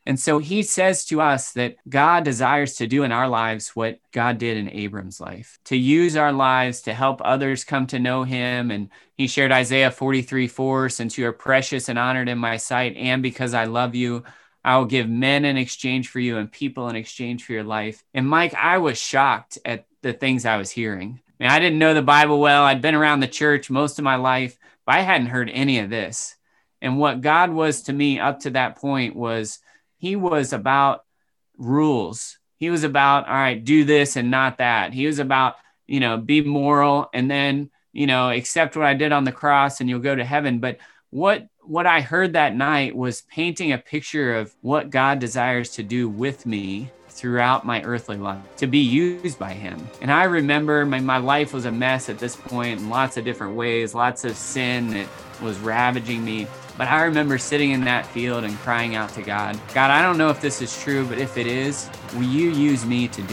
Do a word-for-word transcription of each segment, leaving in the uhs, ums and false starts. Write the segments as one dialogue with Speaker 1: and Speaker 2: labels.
Speaker 1: And so he says to us that God desires to do in our lives what God did in Abram's life, to use our lives to help others come to know him. And he shared Isaiah forty-three four, since you are precious and honored in my sight, and because I love you, I will give men in exchange for you and people in exchange for your life. And Mike, I was shocked at the things I was hearing. I mean, I didn't know the Bible well. I'd been around the church most of my life, but I hadn't heard any of this. And what God was to me up to that point was he was about rules. He was about, all right, do this and not that. He was about, you know, be moral and then, you know, accept what I did on the cross and you'll go to heaven. But what what I heard that night was painting a picture of what God desires to do with me throughout my earthly life, to be used by him. And I remember my, my life was a mess at this point in lots of different ways, lots of sin that was ravaging me. But I remember sitting in that field and crying out to God, God, I don't know if this is true, but if it is, will you use me to do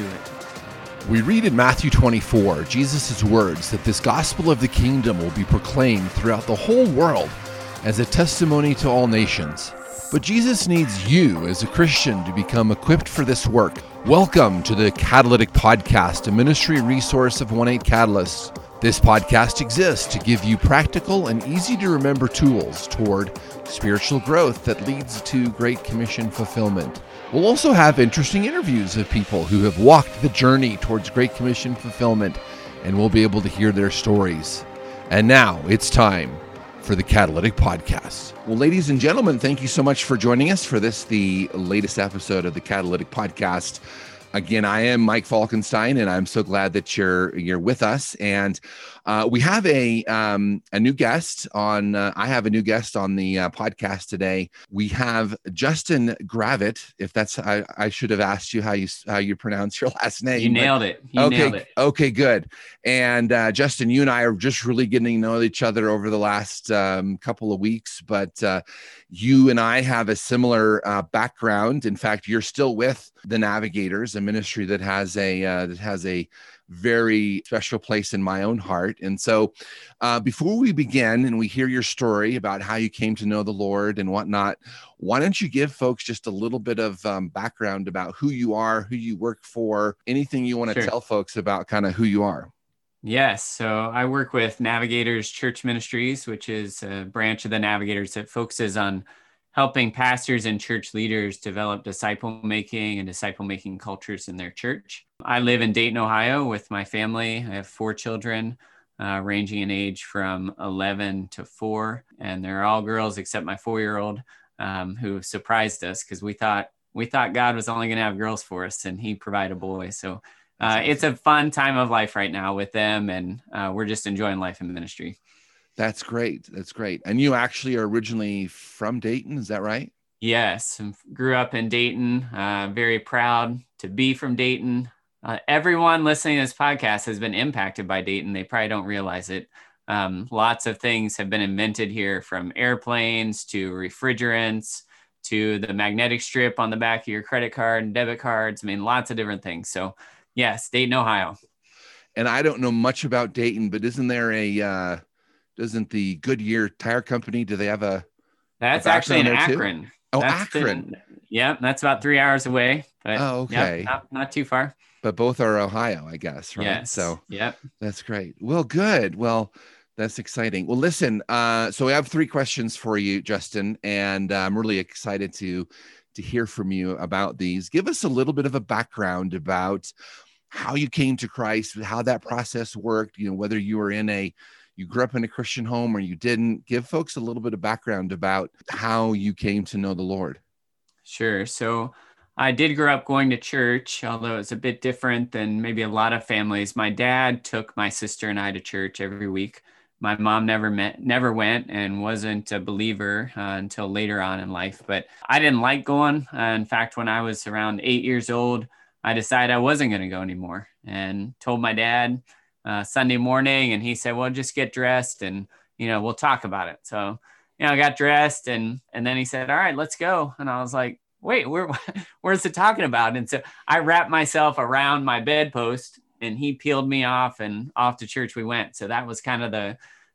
Speaker 1: it?
Speaker 2: We read in Matthew twenty-four, Jesus' words that this gospel of the kingdom will be proclaimed throughout the whole world as a testimony to all nations. But Jesus needs you as a Christian to become equipped for this work. Welcome to the Catalytic Podcast, a ministry resource of one eight Catalyst. This podcast exists to give you practical and easy to remember tools toward spiritual growth that leads to Great Commission fulfillment. We'll also have interesting interviews of people who have walked the journey towards Great Commission fulfillment, and we'll be able to hear their stories. And now it's time for the Catalytic Podcast. Well, ladies and gentlemen, thank you so much for joining us for this, the latest episode of the Catalytic Podcast. Again, I am Mike Falkenstein, and I'm so glad that you're you're with us. And uh, we have a um, a new guest on. Uh, I have a new guest on the uh, podcast today. We have Justin Gravitt. If that's, I, I should have asked you how you how you pronounce your last name.
Speaker 1: You nailed it. You
Speaker 2: okay,
Speaker 1: nailed it.
Speaker 2: Okay, good. And uh, Justin, you and I are just really getting to know each other over the last um, couple of weeks. But uh, you and I have a similar uh, background. In fact, you're still with the Navigators, a ministry that has a uh, that has a very special place in my own heart. And so uh, before we begin and we hear your story about how you came to know the Lord and whatnot, why don't you give folks just a little bit of um, background about who you are, who you work for, anything you want to
Speaker 1: Sure.
Speaker 2: tell folks about kind of who you are?
Speaker 1: Yes. So I work with Navigators Church Ministries, which is a branch of the Navigators that focuses on helping pastors and church leaders develop disciple making and disciple making cultures in their church. I live in Dayton, Ohio with my family. I have four children uh, ranging in age from eleven to four, and they're all girls except my four-year-old um, who surprised us because we thought we thought God was only going to have girls for us, and he provided a boy. So uh, it's a fun time of life right now with them, and uh, we're just enjoying life in ministry.
Speaker 2: That's great. That's great. And you actually are originally from Dayton, is that right?
Speaker 1: Yes. I grew up in Dayton. Uh, very proud to be from Dayton. Uh, everyone listening to this podcast has been impacted by Dayton. They probably don't realize it. Um, lots of things have been invented here, from airplanes to refrigerants to the magnetic strip on the back of your credit card and debit cards. I mean, lots of different things. So yes, Dayton, Ohio.
Speaker 2: And I don't know much about Dayton, but isn't there a... Uh... Doesn't the Goodyear Tire Company, do they have a
Speaker 1: That's
Speaker 2: a
Speaker 1: actually in
Speaker 2: there too?
Speaker 1: Akron.
Speaker 2: Oh,
Speaker 1: That's
Speaker 2: Akron.
Speaker 1: Been, yeah, that's about three hours away. But
Speaker 2: oh, okay.
Speaker 1: Yep, not, not too far.
Speaker 2: But both are Ohio, I guess, right?
Speaker 1: Yes.
Speaker 2: So
Speaker 1: yep.
Speaker 2: That's great. Well, good. Well, that's exciting. Well, listen, uh, so we have three questions for you, Justin, and uh, I'm really excited to to hear from you about these. Give us a little bit of a background about how you came to Christ, how that process worked, you know, whether you were in a you grew up in a Christian home or you didn't. Give folks a little bit of background about how you came to know the Lord.
Speaker 1: Sure. So I did grow up going to church, although it's a bit different than maybe a lot of families. My dad took my sister and I to church every week. My mom never met, never went and wasn't a believer uh, until later on in life. But I didn't like going. Uh, in fact, when I was around eight years old, I decided I wasn't going to go anymore and told my dad Uh, Sunday morning, and he said, well, just get dressed and, you know, we'll talk about it. So, you know, I got dressed and, and then he said, all right, let's go. And I was like, wait, where, where's it talking about? And so I wrapped myself around my bedpost and he peeled me off and off to church we went. So that was kind of the,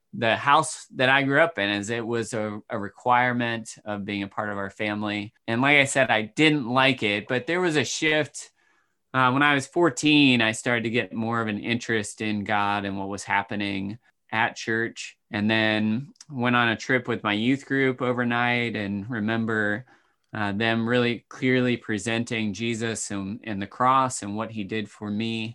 Speaker 1: the house that I grew up in, as it was a, a requirement of being a part of our family. And like I said, I didn't like it, but there was a shift. Uh, when I was fourteen, I started to get more of an interest in God and what was happening at church. And then went on a trip with my youth group overnight, and remember uh, them really clearly presenting Jesus and, and the cross and what he did for me.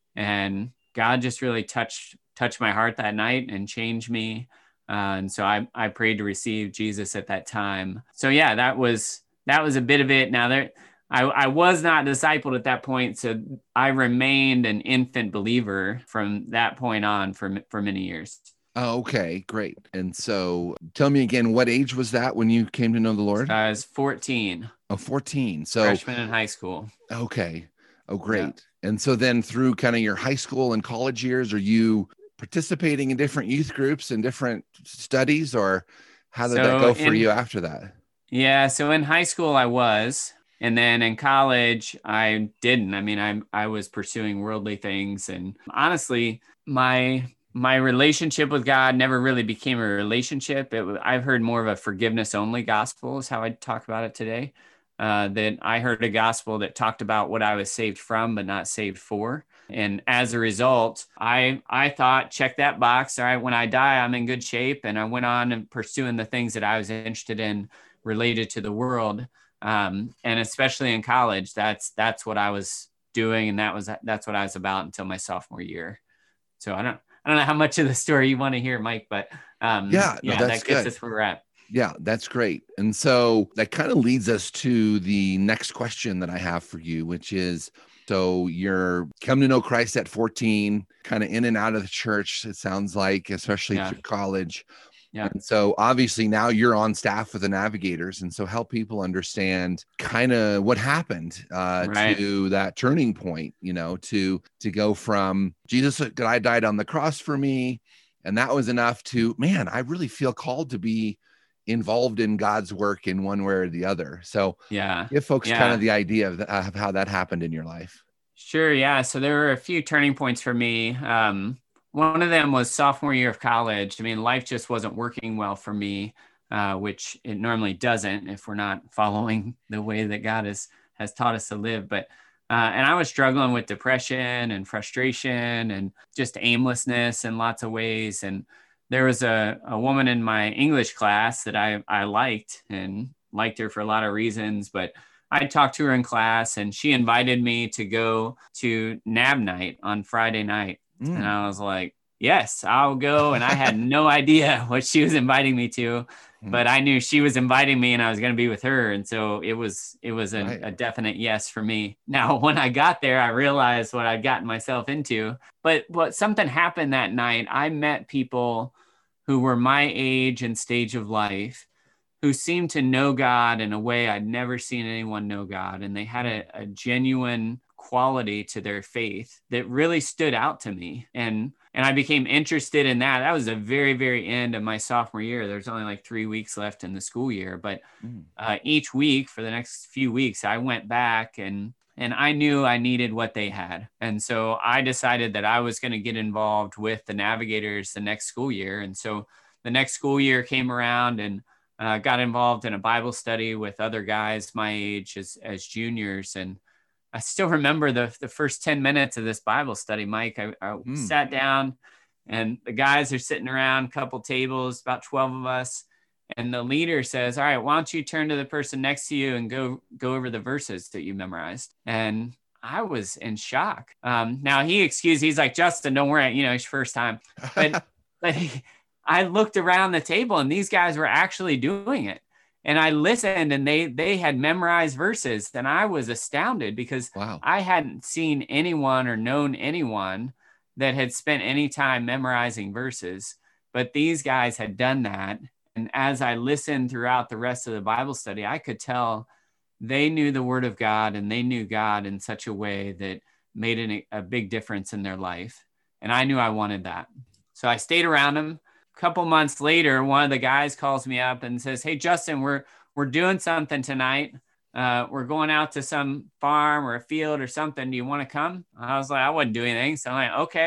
Speaker 1: And God just really touched touched my heart that night and changed me. Uh, and so I, I prayed to receive Jesus at that time. So yeah, that was that was a bit of it. Now there, I, I was not discipled at that point, so I remained an infant believer from that point on for for many years.
Speaker 2: Oh, okay, great. And so tell me again, what age was that when you came to know the Lord?
Speaker 1: So I was fourteen.
Speaker 2: Oh, fourteen. So
Speaker 1: freshman in high school.
Speaker 2: Okay. Oh, great. Yeah. And so then through kind of your high school and college years, are you participating in different youth groups and different studies, or how did so that go for in, you after that?
Speaker 1: Yeah. So in high school I was, and then in college I didn't. I mean, I I was pursuing worldly things, and honestly, my my relationship with God never really became a relationship. It, I've heard more of a forgiveness only gospel is how I talk about it today. Uh, that I heard a gospel that talked about what I was saved from, but not saved for. And as a result, I I thought, check that box. All right, when I die, I'm in good shape. And I went on and pursuing the things that I was interested in related to the world. Um, and especially in college, that's that's what I was doing, and that was that's what I was about until my sophomore year. So I don't I don't know how much of the story you want to hear, Mike, but um,
Speaker 2: yeah,
Speaker 1: yeah,
Speaker 2: no,
Speaker 1: that gets good. us where we're at.
Speaker 2: Yeah, that's great. And so that kind of leads us to the next question that I have for you, which is, so you're come to know Christ at fourteen, kind of in and out of the church, it sounds like, especially yeah. through college. Yeah. And so obviously now you're on staff with the Navigators. And so help people understand kind of what happened uh, right. to that turning point, you know, to, to go from Jesus, I died on the cross for me. And that was enough to, man, I really feel called to be involved in God's work in one way or the other. So
Speaker 1: yeah,
Speaker 2: give folks
Speaker 1: yeah.
Speaker 2: kind of the idea of, the, of how that happened in your life.
Speaker 1: Sure. Yeah. So there were a few turning points for me. Um, one of them was sophomore year of college. I mean, life just wasn't working well for me, uh, which it normally doesn't if we're not following the way that God has, has taught us to live. But Uh, and I was struggling with depression and frustration and just aimlessness in lots of ways. And there was a, a woman in my English class that I, I liked and liked her for a lot of reasons, but I talked to her in class and she invited me to go to Nab night on Friday night. Mm. And I was like, yes, I'll go. And I had no idea what she was inviting me to, but I knew she was inviting me and I was going to be with her. And so it was, it was a, right. a definite yes for me. Now, when I got there, I realized what I'd gotten myself into, but what something happened that night. I met people who were my age and stage of life who seemed to know God in a way I'd never seen anyone know God. And they had a, a genuine quality to their faith that really stood out to me. And And I became interested in that. That was the very, very end of my sophomore year. There's only like three weeks left in the school year. But uh, each week for the next few weeks, I went back and and I knew I needed what they had. And so I decided that I was going to get involved with the Navigators the next school year. And so the next school year came around and uh, got involved in a Bible study with other guys my age as, as juniors. And I still remember the, the first ten minutes of this Bible study, Mike. I, I mm. sat down and the guys are sitting around a couple tables, about twelve of us. And the leader says, all right, why don't you turn to the person next to you and go, go over the verses that you memorized. And I was in shock. Um, now he excused, he's like, Justin, don't worry, you know, it's your first time. But, but he, I looked around the table and these guys were actually doing it. And I listened and they they had memorized verses and I was astounded because wow. I hadn't seen anyone or known anyone that had spent any time memorizing verses, but these guys had done that. And as I listened throughout the rest of the Bible study, I could tell they knew the Word of God and they knew God in such a way that made an, a big difference in their life. And I knew I wanted that. So I stayed around them. Couple months later, one of the guys calls me up and says, hey, Justin, we're we're doing something tonight. Uh, we're going out to some farm or a field or something. Do you want to come? I was like, I wouldn't do anything. So I'm like, okay.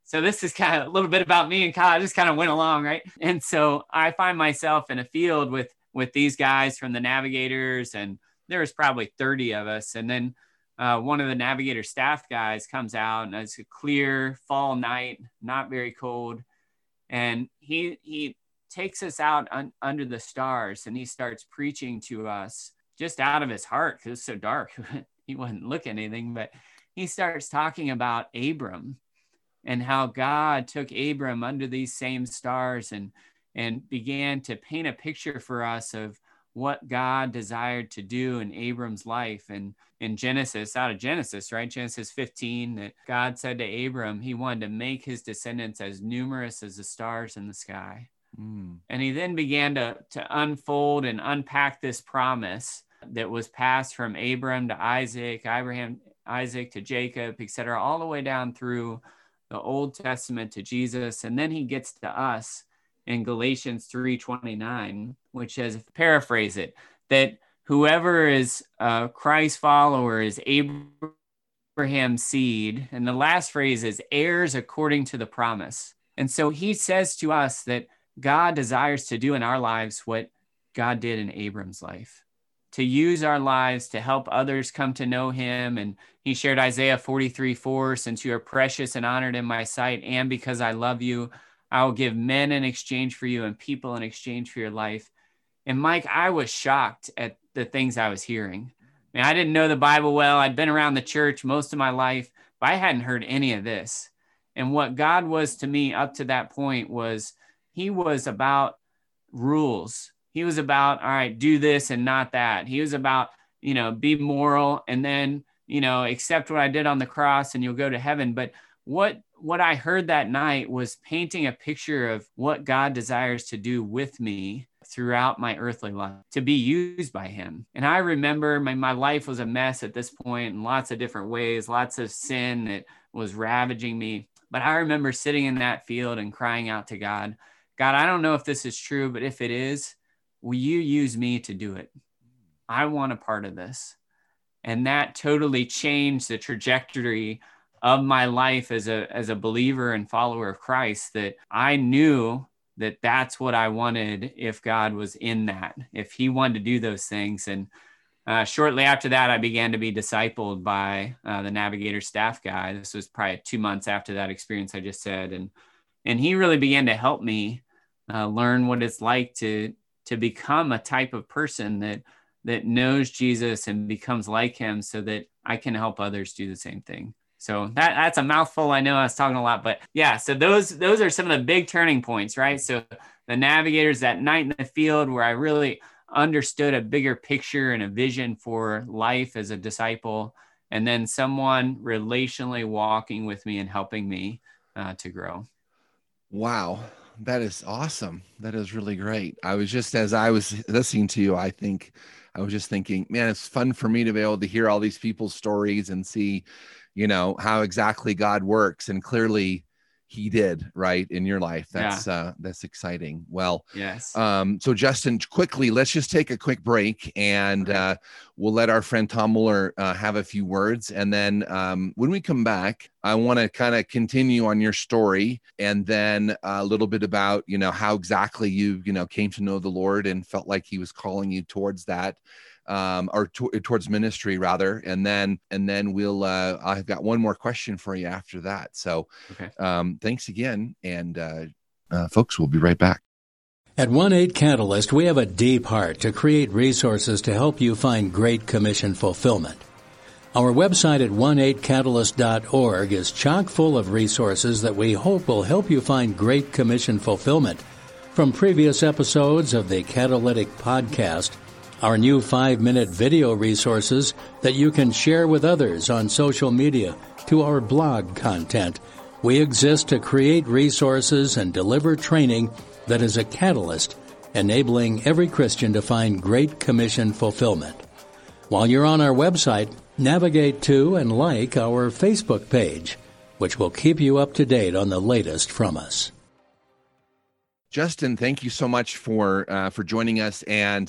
Speaker 1: So this is kind of a little bit about me and Kyle. I just kind of went along, right? And so I find myself in a field with with these guys from the Navigators, and there was probably thirty of us. And then uh, one of the Navigator staff guys comes out, and it's a clear fall night, not very cold. And he he takes us out un, under the stars, and he starts preaching to us just out of his heart because it's so dark. He wasn't looking at anything, but he starts talking about Abram and how God took Abram under these same stars and and began to paint a picture for us of what God desired to do in Abram's life. And in Genesis, out of Genesis, right? Genesis fifteen, that God said to Abram, he wanted to make his descendants as numerous as the stars in the sky. Mm. And he then began to, to unfold and unpack this promise that was passed from Abram to Isaac, Abraham, Isaac to Jacob, et cetera, all the way down through the Old Testament to Jesus. And then he gets to us in Galatians three twenty-nine, which says, paraphrase it, that whoever is a Christ follower is Abraham's seed. And the last phrase is heirs according to the promise. And so he says to us that God desires to do in our lives what God did in Abram's life, to use our lives to help others come to know him. And he shared Isaiah forty-three four, since you are precious and honored in my sight, and because I love you, I will give men in exchange for you and people in exchange for your life. And Mike, I was shocked at the things I was hearing. I mean, I didn't know the Bible well. I'd been around the church most of my life, but I hadn't heard any of this. And what God was to me up to that point was he was about rules. He was about, all right, do this and not that. He was about, you know, be moral and then, you know, accept what I did on the cross and you'll go to heaven. But what what I heard that night was painting a picture of what God desires to do with me throughout my earthly life, to be used by him. And I remember my, my life was a mess at this point in lots of different ways, lots of sin that was ravaging me. But I remember sitting in that field and crying out to God, God, I don't know if this is true, but if it is, will you use me to do it? I want a part of this. And that totally changed the trajectory of my life as a as a believer and follower of Christ, that I knew that that's what I wanted if God was in that, if he wanted to do those things. And uh, shortly after that, I began to be discipled by uh, the Navigator staff guy. This was probably two months after that experience I just said. And and he really began to help me uh, learn what it's like to to become a type of person that that knows Jesus and becomes like him so that I can help others do the same thing. So that that's a mouthful. I know I was talking a lot, but yeah, so those those are some of the big turning points, right? So the Navigators, that night in the field where I really understood a bigger picture and a vision for life as a disciple, and then someone relationally walking with me and helping me uh, to grow.
Speaker 2: Wow. That is awesome. That is really great. I was just, as I was listening to you, I think I was just thinking, man, it's fun for me to be able to hear all these people's stories and see, you know, how exactly God works. And clearly he did, right, in your life. That's yeah. uh, that's exciting. Well,
Speaker 1: yes.
Speaker 2: Um, so Justin, quickly, let's just take a quick break and uh, we'll let our friend Tom Muller uh, have a few words. And then um, when we come back, I want to kind of continue on your story and then a little bit about, you know, how exactly you, you know, came to know the Lord and felt like he was calling you towards that. Um, or to, towards ministry rather. And then, and then we'll, uh, I've got one more question for you after that. So,
Speaker 1: okay.
Speaker 2: um, thanks again. And, uh, uh, folks, we'll be right back.
Speaker 3: At one eight Catalyst, we have a deep heart to create resources to help you find great commission fulfillment. Our website at one eight catalyst dot org is chock full of resources that we hope will help you find great commission fulfillment. From previous episodes of the Catalytic Podcast, our new five-minute video resources that you can share with others on social media, to our blog content, we exist to create resources and deliver training that is a catalyst, enabling every Christian to find great commission fulfillment. While you're on our website, navigate to and like our Facebook page, which will keep you up to date on the latest from us.
Speaker 2: Justin, thank you so much for uh, for joining us. And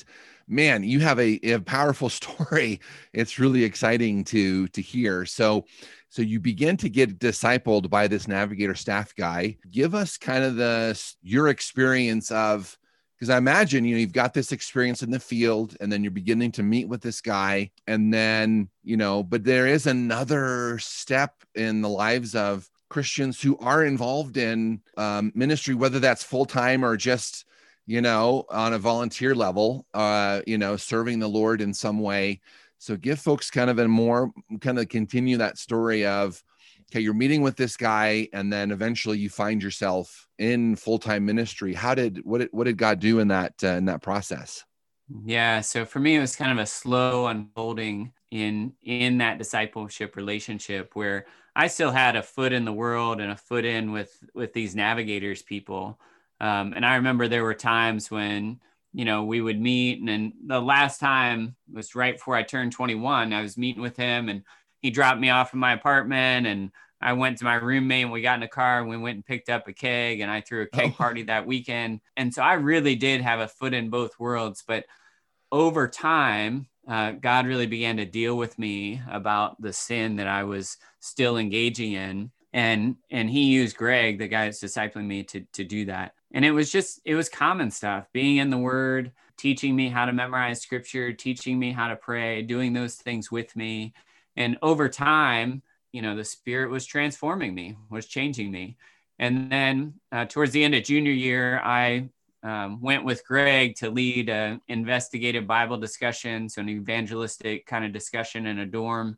Speaker 2: man, you have a, a powerful story. It's really exciting to to hear. So, so you begin to get discipled by this navigator staff guy. Give us kind of the your experience of, because I imagine, you know, you've got this experience in the field, and then you're beginning to meet with this guy, and then, you know, but there is another step in the lives of Christians who are involved in um, ministry, whether that's full time or just, you know, on a volunteer level, uh, you know, serving the Lord in some way. So give folks kind of a more kind of continue that story of, okay, you're meeting with this guy, and then eventually you find yourself in full-time ministry. How did, what did, what did God do in that, uh, in that process?
Speaker 1: Yeah. So for me, it was kind of a slow unfolding in, in that discipleship relationship where I still had a foot in the world and a foot in with, with these navigators people. Um, and I remember there were times when, you know, we would meet, and then the last time was right before I turned twenty-one. I was meeting with him, and he dropped me off in my apartment, and I went to my roommate, and we got in a car, and we went and picked up a keg, and I threw a keg oh. party that weekend. And so I really did have a foot in both worlds. But over time, uh, God really began to deal with me about the sin that I was still engaging in. And, and he used Greg, the guy that's discipling me, to, to do that. And it was just, it was common stuff, being in the Word, teaching me how to memorize scripture, teaching me how to pray, doing those things with me. And over time, you know, the Spirit was transforming me, was changing me. And then uh, towards the end of junior year, I um, went with Greg to lead an investigative Bible discussion, so an evangelistic kind of discussion in a dorm.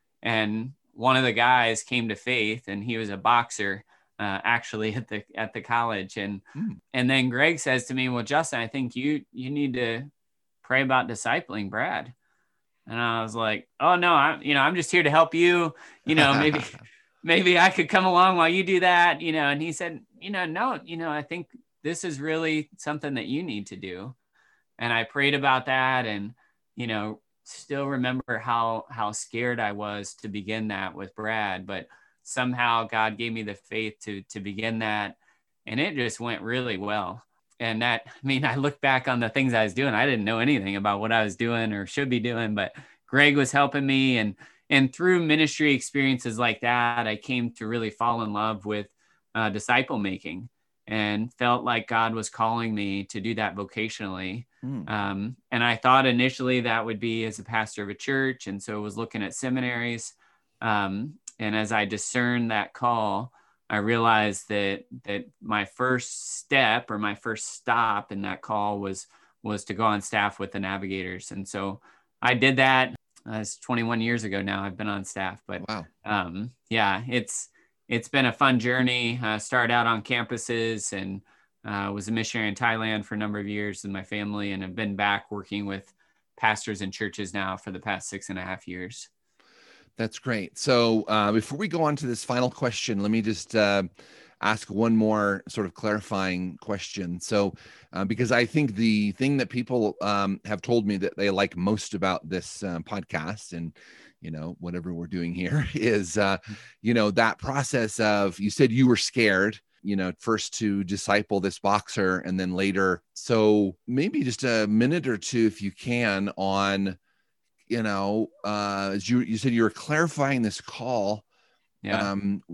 Speaker 1: And one of the guys came to faith, and he was a boxer, uh, actually at the at the college. And mm. and then Greg says to me, "Well, Justin, I think you you need to pray about discipling Brad." And I was like, "Oh no, I you know I'm just here to help you. You know, maybe maybe I could come along while you do that. You know." And he said, "You know, no, you know, I think this is really something that you need to do." And I prayed about that, and you know, still remember how how scared I was to begin that with Brad, but somehow God gave me the faith to to begin that, and it just went really well. And that, I mean, I look back on the things I was doing, I didn't know anything about what I was doing or should be doing, but Greg was helping me, and and through ministry experiences like that, I came to really fall in love with uh, disciple making, and felt like God was calling me to do that vocationally. Mm. Um, and I thought initially that would be as a pastor of a church. And so I was looking at seminaries. Um, and as I discerned that call, I realized that that my first step or my first stop in that call was was to go on staff with the Navigators. And so I did that. That's twenty-one years ago now. I've been on staff, but wow. um, yeah, it's it's been a fun journey. Uh, started out on campuses, and uh, was a missionary in Thailand for a number of years with my family, and have been back working with pastors and churches now for the past six and a half years.
Speaker 2: That's great. So uh, before we go on to this final question, let me just uh, ask one more sort of clarifying question. So uh, because I think the thing that people um, have told me that they like most about this uh, podcast, and you know, whatever we're doing here, is, uh, you know, that process of, you said you were scared, you know, first to disciple this boxer, and then later. So maybe just a minute or two, if you can, on, you know, uh, as you, you said you were clarifying this call. Yeah. Um,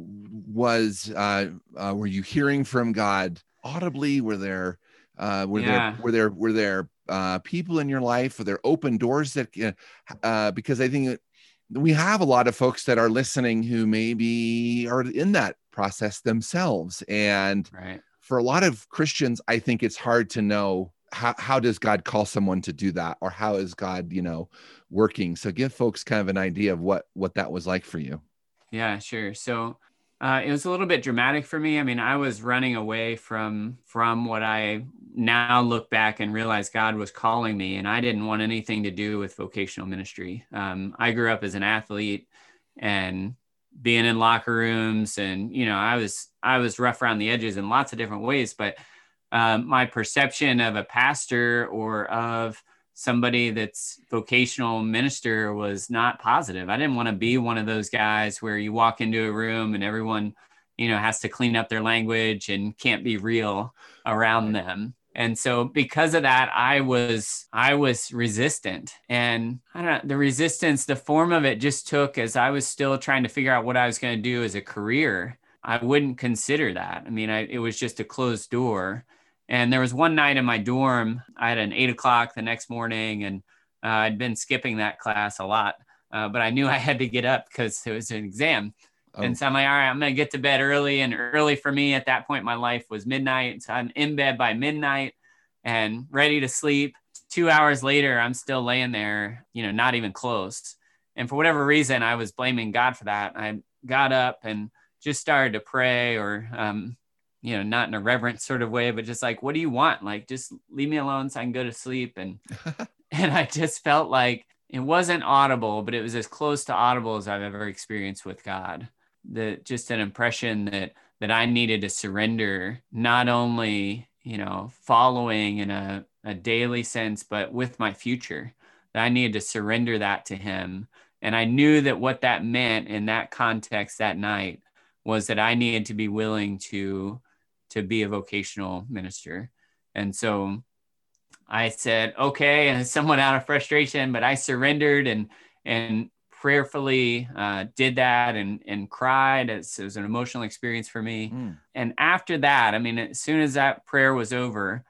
Speaker 2: was, uh, uh, were you hearing from God audibly? Were there, uh, were yeah. there, were there, were there, uh, people in your life? Were there open doors that, uh, because I think we have a lot of folks that are listening who maybe are in that process themselves. And
Speaker 1: right.
Speaker 2: for a lot of Christians, I think it's hard to know how, how does God call someone to do that? Or how is God, you know, working? So give folks kind of an idea of what, what that was like for you.
Speaker 1: Yeah, sure. So uh, it was a little bit dramatic for me. I mean, I was running away from, from what I now look back and realize God was calling me, and I didn't want anything to do with vocational ministry. Um, I grew up as an athlete and being in locker rooms, and, you know, I was, I was rough around the edges in lots of different ways, but um, my perception of a pastor or of somebody that's vocational minister was not positive. I didn't want to be one of those guys where you walk into a room and everyone, you know, has to clean up their language and can't be real around them. And so because of that, I was I was resistant. And I don't know, the resistance, the form of it just took as I was still trying to figure out what I was going to do as a career. I wouldn't consider that. I mean, I, it was just a closed door. And there was one night in my dorm, I had an eight o'clock the next morning, and uh, I'd been skipping that class a lot, uh, but I knew I had to get up because it was an exam. Oh. And so I'm like, all right, I'm going to get to bed early. And early for me at that point in my life was midnight. So I'm in bed by midnight and ready to sleep. Two hours later, I'm still laying there, you know, not even close. And for whatever reason, I was blaming God for that. I got up and just started to pray, or, um, you know, not in a reverent sort of way, but just like, what do you want? Like, just leave me alone so I can go to sleep. And, and I just felt like it wasn't audible, but it was as close to audible as I've ever experienced with God. The, just an impression that, that I needed to surrender, not only, you know, following in a, a daily sense, but with my future, that I needed to surrender that to him. And I knew that what that meant in that context that night was that I needed to be willing to, to be a vocational minister. And so I said, okay, and somewhat out of frustration, but I surrendered and, and prayerfully uh, did that and, and cried. It was an emotional experience for me. Mm. And after that, I mean, as soon as that prayer was over,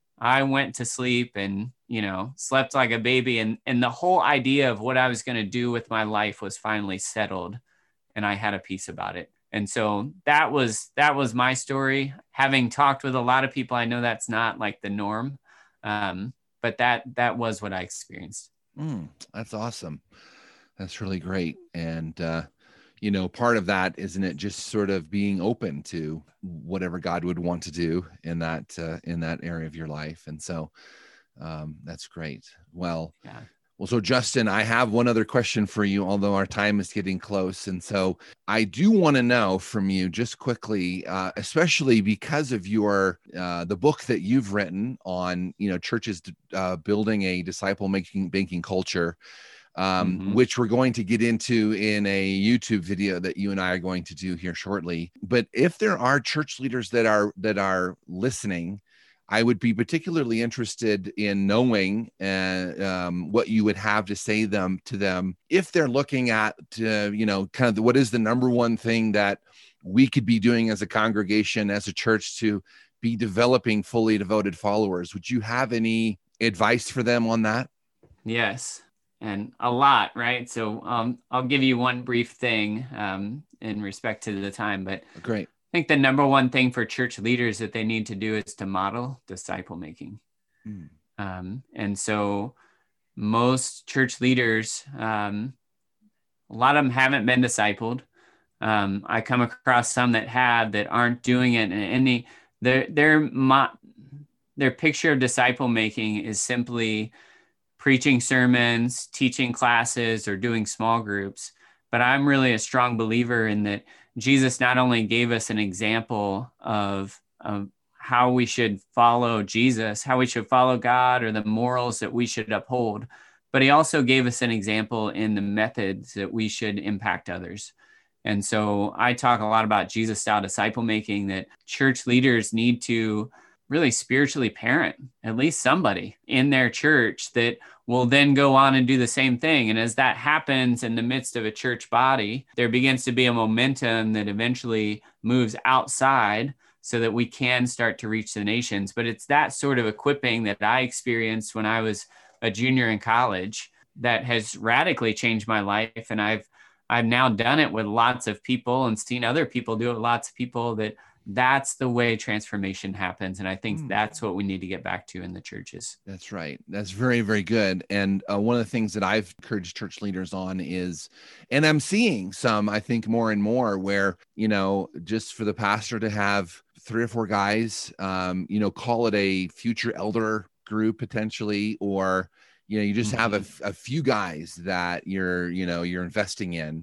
Speaker 1: I went to sleep and, you know, slept like a baby. And, and the whole idea of what I was going to do with my life was finally settled, and I had a peace about it. And so that was, that was my story. Having talked with a lot of people, I know that's not like the norm. Um, but that, that was what I experienced.
Speaker 2: Mm, that's awesome. That's really great. And, uh, you know, part of that, isn't it, just sort of being open to whatever God would want to do in that, uh, in that area of your life. And so, um, that's great. Well, yeah. Well, so Justin, I have one other question for you, although our time is getting close. And so I do want to know from you just quickly, uh, especially because of your, uh, the book that you've written on, you know, churches uh, building a disciple making banking culture, um, mm-hmm. which we're going to get into in a YouTube video that you and I are going to do here shortly. But if there are church leaders that are, that are listening, I would be particularly interested in knowing uh, um, what you would have to say them to them if they're looking at, uh, you know, kind of the, what is the number one thing that we could be doing as a congregation, as a church, to be developing fully devoted followers. Would you have any advice for them on that?
Speaker 1: Yes, and a lot, right? So um, I'll give you one brief thing um, in respect to the time, but
Speaker 2: great.
Speaker 1: I think the number one thing for church leaders that they need to do is to model disciple making. Mm. Um, and so most church leaders, um, a lot of them haven't been discipled. Um, I come across some that have, that aren't doing it. And any, their, their, mo- their picture of disciple making is simply preaching sermons, teaching classes, or doing small groups. But I'm really a strong believer in that Jesus not only gave us an example of, of how we should follow Jesus, how we should follow God, or the morals that we should uphold, but he also gave us an example in the methods that we should impact others. And so I talk a lot about Jesus-style disciple making, that church leaders need to really spiritually parent at least somebody in their church that will then go on and do the same thing. And as that happens in the midst of a church body, there begins to be a momentum that eventually moves outside so that we can start to reach the nations. But it's that sort of equipping that I experienced when I was a junior in college that has radically changed my life. And I've I've now done it with lots of people and seen other people do it with lots of people, that that's the way transformation happens. And I think mm. that's what we need to get back to in the churches.
Speaker 2: That's right. That's very, very good. And uh, one of the things that I've encouraged church leaders on is, and I'm seeing some, I think more and more, where, you know, just for the pastor to have three or four guys, um, you know, call it a future elder group potentially, or, you know, you just mm-hmm. have a, a few guys that you're, you know, you're investing in.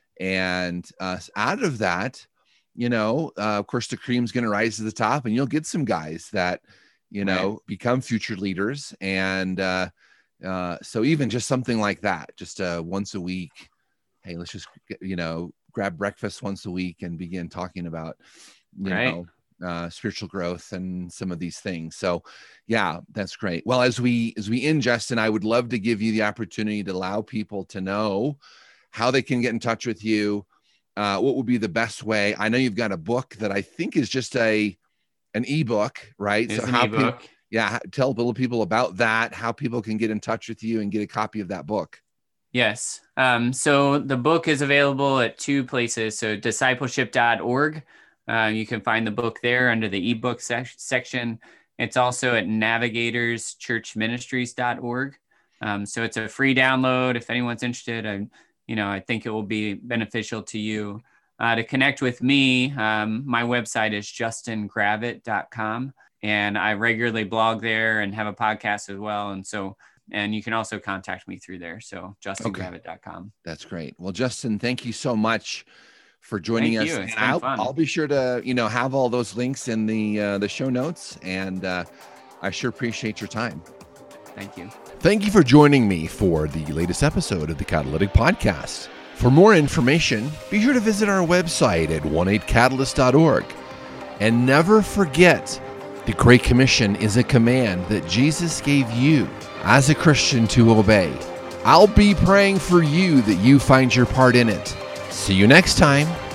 Speaker 2: And uh, out of that, you know, uh, of course, the cream's going to rise to the top, and you'll get some guys that, you know, right. become future leaders. And uh, uh, so even just something like that, just uh, once a week, hey, let's just, you know, grab breakfast once a week and begin talking about, you
Speaker 1: right.
Speaker 2: know, uh, spiritual growth and some of these things. So yeah, that's great. Well, as we, as we end, Justin, I would love to give you the opportunity to allow people to know how they can get in touch with you. Uh, what would be the best way? I know you've got a book that I think is just a, an ebook, right?
Speaker 1: It's
Speaker 2: so
Speaker 1: an
Speaker 2: how
Speaker 1: ebook.
Speaker 2: Pe- yeah. Tell little people about that, how people can get in touch with you and get a copy of that book.
Speaker 1: Yes. Um, so the book is available at two places. So discipleship dot org. Uh, you can find the book there under the ebook sec- section. It's also at navigators church ministries dot org. Um, so it's a free download. If anyone's interested, I, you know, I think it will be beneficial to you. Uh, to connect with me, um, my website is justin gravitt dot com, and I regularly blog there and have a podcast as well. And so, and you can also contact me through there. So justin gravitt dot com.
Speaker 2: That's great. Well, Justin, thank you so much for joining
Speaker 1: Thank
Speaker 2: us.
Speaker 1: you. It's
Speaker 2: And
Speaker 1: been
Speaker 2: I'll,
Speaker 1: fun.
Speaker 2: I'll be sure to, you know, have all those links in the, uh, the show notes. And uh, I sure appreciate your time.
Speaker 1: Thank you.
Speaker 2: Thank you for joining me for the latest episode of the Catalytic Podcast. For more information, be sure to visit our website at one eight catalyst dot org. And never forget, the Great Commission is a command that Jesus gave you as a Christian to obey. I'll be praying for you that you find your part in it. See you next time.